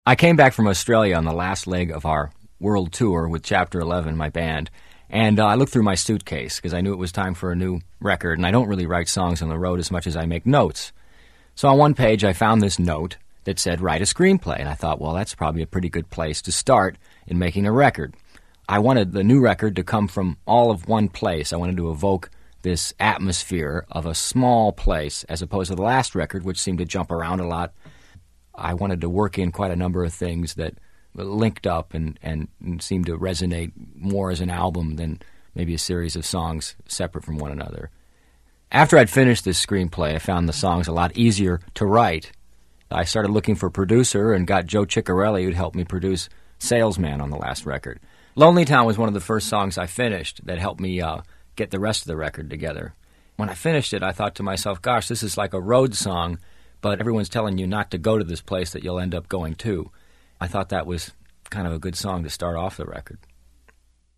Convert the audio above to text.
I came back from Australia on the last leg of our world tour with Chapter 11, my band, and I looked through my suitcase because I knew it was time for a new record, and I don't really write songs on the road as much as I make notes. So on one page I found this note that said, write a screenplay, and I thought, well, that's probably a pretty good place to start in making a record. I wanted the new record to come from all of one place. I wanted to evoke this atmosphere of a small place as opposed to the last record, which seemed to jump around a lot. I wanted to work in quite a number of things that linked up and seemed to resonate more as an album than maybe a series of songs separate from one another. After I'd finished this screenplay, I found the songs a lot easier to write. I started looking for a producer and got Joe Ciccarelli, who'd helped me produce Salesman on the last record. Lonely Town was one of the first songs I finished that helped me get the rest of the record together. When I finished it, I thought to myself, gosh, this is like a road song, but everyone's telling you not to go to this place that you'll end up going to. I thought that was kind of a good song to start off the record.